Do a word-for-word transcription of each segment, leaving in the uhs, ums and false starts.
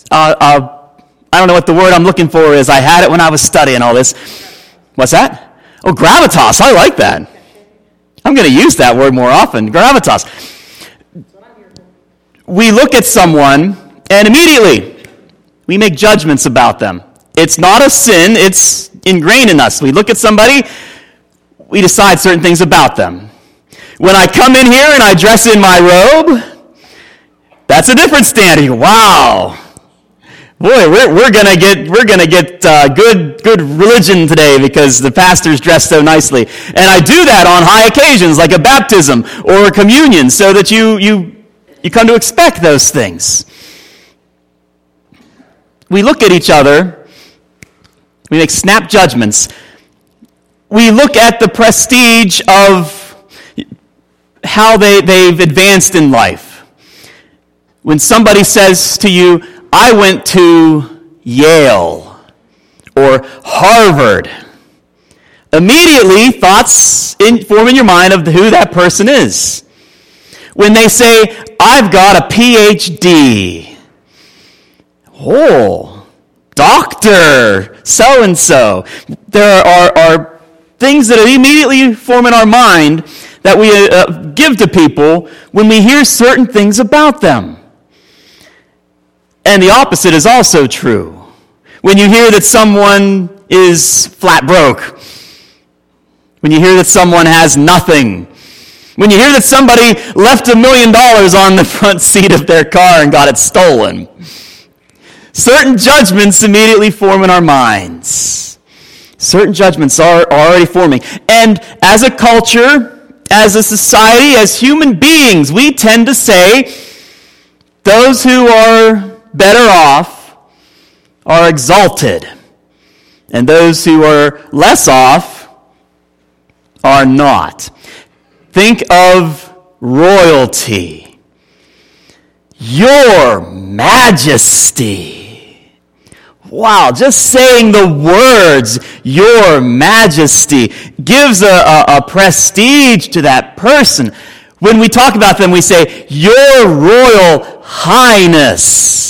uh, uh, I don't know what the word I'm looking for is. I had it when I was studying all this. What's that? Oh, gravitas. I like that. I'm going to use that word more often. Gravitas. We look at someone and immediately we make judgments about them. It's not a sin. It's ingrained in us. We look at somebody, we decide certain things about them. When I come in here and I dress in my robe, that's a different standard. You go, wow. Boy, we're we're gonna get we're gonna get uh, good good religion today because the pastor's dressed so nicely, and I do that on high occasions like a baptism or a communion, so that you you you come to expect those things. We look at each other, we make snap judgments. We look at the prestige of how they they've advanced in life. When somebody says to you, I went to Yale or Harvard, immediately thoughts in, form in your mind of who that person is. When they say, I've got a P H D, oh, doctor, so-and-so, there are, are things that immediately form in our mind that we uh, give to people when we hear certain things about them. And the opposite is also true. When you hear that someone is flat broke, when you hear that someone has nothing, when you hear that somebody left a million dollars on the front seat of their car and got it stolen, certain judgments immediately form in our minds. Certain judgments are already forming. And as a culture, as a society, as human beings, we tend to say those who are better off are exalted, and those who are less off are not. Think of royalty. Your Majesty. Wow, just saying the words, Your Majesty, gives a, a, a prestige to that person. When we talk about them, we say, Your Royal Highness.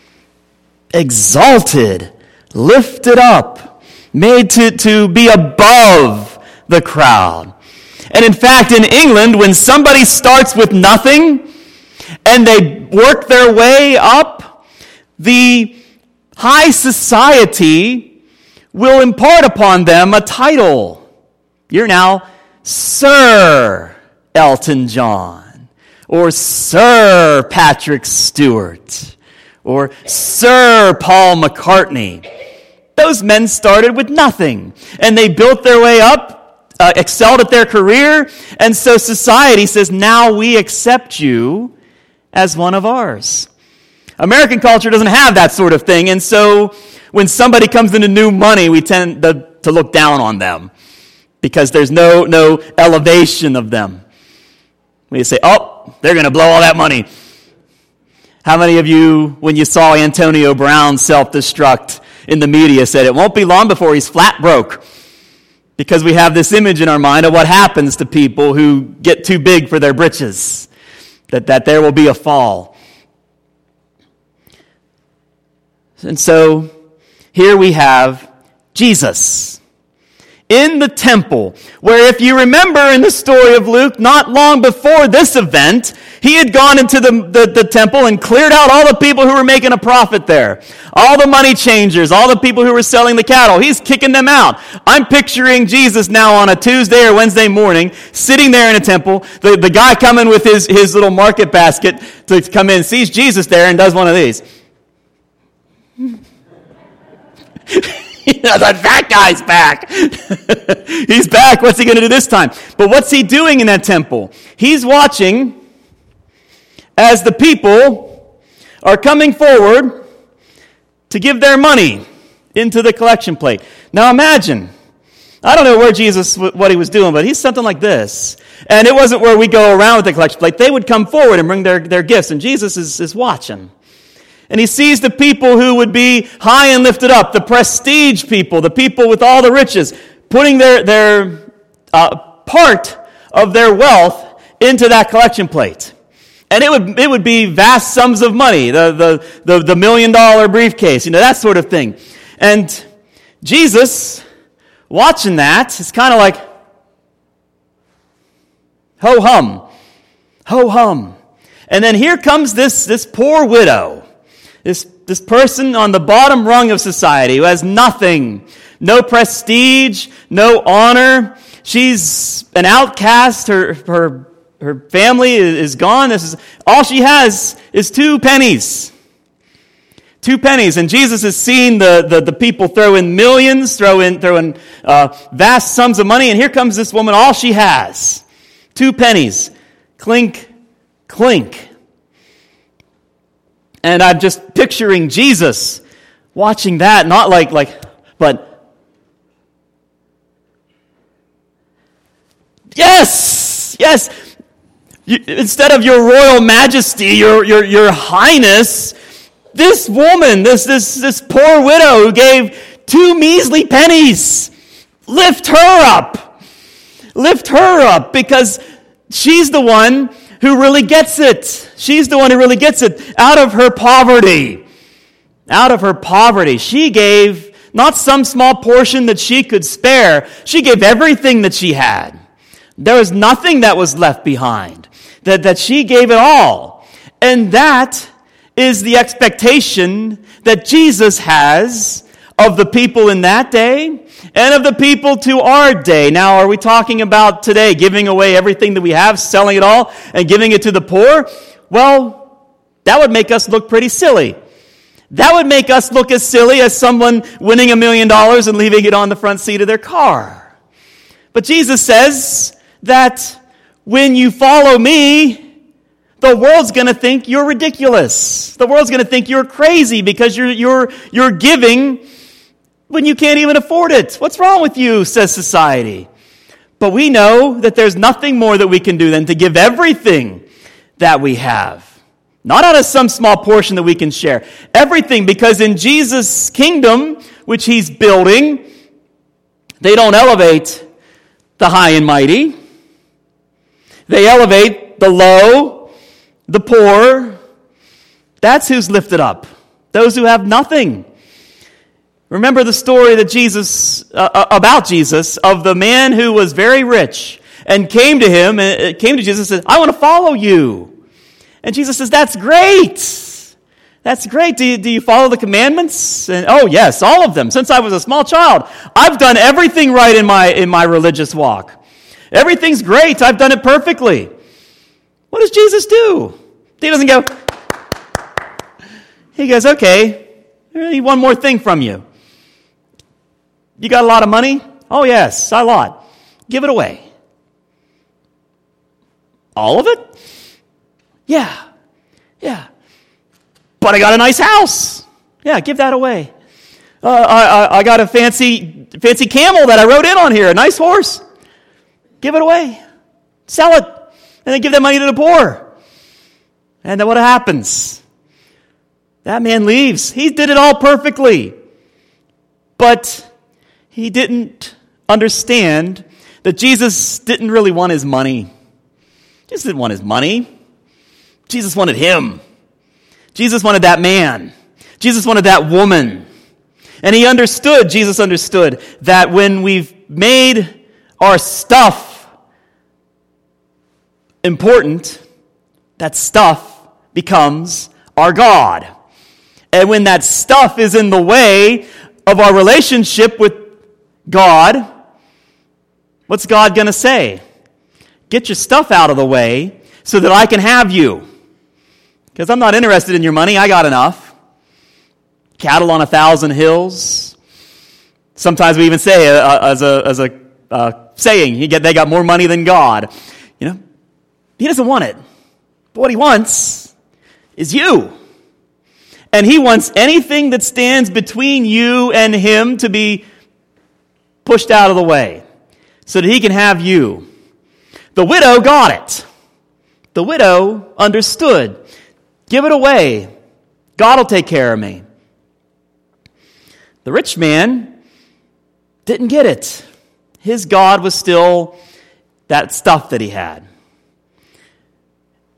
Exalted, lifted up, made to, to be above the crowd. And in fact, in England, when somebody starts with nothing and they work their way up, the high society will impart upon them a title. You're now Sir Elton John, or Sir Patrick Stewart, or Sir Paul McCartney. Those men started with nothing, and they built their way up, uh, excelled at their career, and so society says, now we accept you as one of ours. American culture doesn't have that sort of thing, and so when somebody comes into new money, we tend to, to look down on them because there's no, no elevation of them. We say, oh, they're going to blow all that money. How many of you, when you saw Antonio Brown self-destruct in the media, said it won't be long before he's flat broke? Because we have this image in our mind of what happens to people who get too big for their britches, that, that there will be a fall. And so, here we have Jesus in the temple, where if you remember in the story of Luke, not long before this event, he had gone into the, the, the temple and cleared out all the people who were making a profit there. All the money changers, all the people who were selling the cattle. He's kicking them out. I'm picturing Jesus now on a Tuesday or Wednesday morning, sitting there in a temple. The, the guy coming with his, his little market basket to come in, sees Jesus there and does one of these. You know, that fat guy's back. He's back. What's he going to do this time? But what's he doing in that temple? He's watching as the people are coming forward to give their money into the collection plate. Now imagine, I don't know where Jesus, what he was doing, but he's something like this. And it wasn't where we go around with the collection plate. They would come forward and bring their, their gifts, and Jesus is, is watching. And he sees the people who would be high and lifted up, the prestige people, the people with all the riches, putting their, their uh, part of their wealth into that collection plate. And it would it would be vast sums of money, the the the, the million dollar briefcase, you know, that sort of thing. And Jesus, watching that, is kind of like, ho hum, ho hum. And then here comes this this poor widow, this this person on the bottom rung of society who has nothing, no prestige, no honor. She's an outcast. Her her her family is gone. This is all she has is two pennies. Two pennies. And Jesus has seen the, the, the people throw in millions, throw in throw in uh, vast sums of money, and here comes this woman, all she has. Two pennies. Clink, clink. And I'm just picturing Jesus watching that, not like, like, but yes, yes. You, instead of your royal majesty, your, your, your highness, this woman, this, this, this poor widow who gave two measly pennies, lift her up. Lift her up, because she's the one who really gets it. She's the one who really gets it out of her poverty. Out of her poverty. She gave not some small portion that she could spare. She gave everything that she had. There was nothing that was left behind. That, that she gave it all. And that is the expectation that Jesus has of the people in that day and of the people to our day. Now, are we talking about today giving away everything that we have, selling it all, and giving it to the poor? Well, that would make us look pretty silly. That would make us look as silly as someone winning a million dollars and leaving it on the front seat of their car. But Jesus says that when you follow me, the world's going to think you're ridiculous. The world's going to think you're crazy because you're you're you're giving when you can't even afford it. What's wrong with you, says society. But we know that there's nothing more that we can do than to give everything that we have. Not out of some small portion that we can share. Everything, because in Jesus' kingdom, which he's building, they don't elevate the high and mighty. They elevate the low, the poor. That's who's lifted up. Those who have nothing. Remember the story that Jesus uh, about Jesus of the man who was very rich and came to him and came to Jesus and said, "I want to follow you." And Jesus says, "That's great. That's great. Do you, do you follow the commandments?" And oh yes, all of them. Since I was a small child, I've done everything right in my in my religious walk. Everything's great. I've done it perfectly. What does Jesus do? He doesn't go. He goes, "Okay, I need one more thing from you. You got a lot of money?" "Oh yes, a lot." "Give it away." "All of it?" "Yeah, yeah." "But I got a nice house." "Yeah, give that away." Uh, I, I, I got a fancy fancy camel that I rode in on here, a nice horse. "Give it away. Sell it. And then give that money to the poor." And then what happens? That man leaves. He did it all perfectly. But he didn't understand that Jesus didn't really want his money. Jesus didn't want his money. Jesus wanted him. Jesus wanted that man. Jesus wanted that woman. And he understood, Jesus understood, that when we've made our stuff important, that stuff becomes our God. And when that stuff is in the way of our relationship with God, what's God going to say? "Get your stuff out of the way so that I can have you. Because I'm not interested in your money. I got enough. Cattle on a thousand hills." Sometimes we even say uh, as a as a uh, saying, you get they got more money than God. You know, he doesn't want it. But what he wants is you. And he wants anything that stands between you and him to be pushed out of the way so that he can have you. The widow got it. The widow understood. Give it away. God will take care of me. The rich man didn't get it. His God was still that stuff that he had.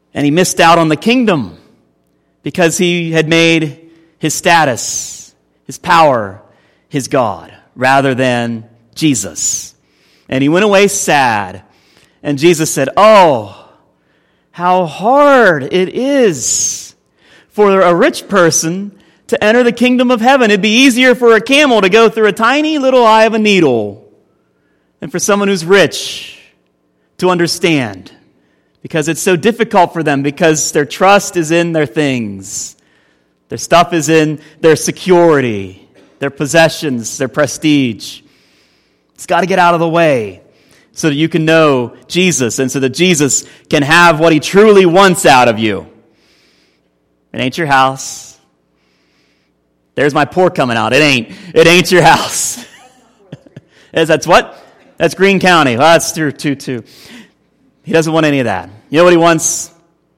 And he missed out on the kingdom because he had made his status, his power, his God, rather than Jesus. And he went away sad. And Jesus said, oh, how hard it is for a rich person to enter the kingdom of heaven. It'd be easier for a camel to go through a tiny little eye of a needle than for someone who's rich to understand. Because it's so difficult for them, because their trust is in their things. Their stuff is in their security, their possessions, their prestige. It's got to get out of the way so that you can know Jesus and so that Jesus can have what he truly wants out of you. It ain't your house. There's my pork coming out. It ain't. It ain't your house. That's what? That's Greene County. Well, that's true too, too. He doesn't want any of that. You know what he wants?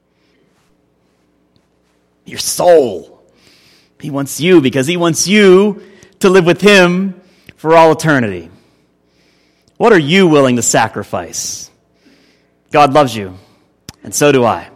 Your soul. He wants you because he wants you to live with him for all eternity. What are you willing to sacrifice? God loves you, and so do I.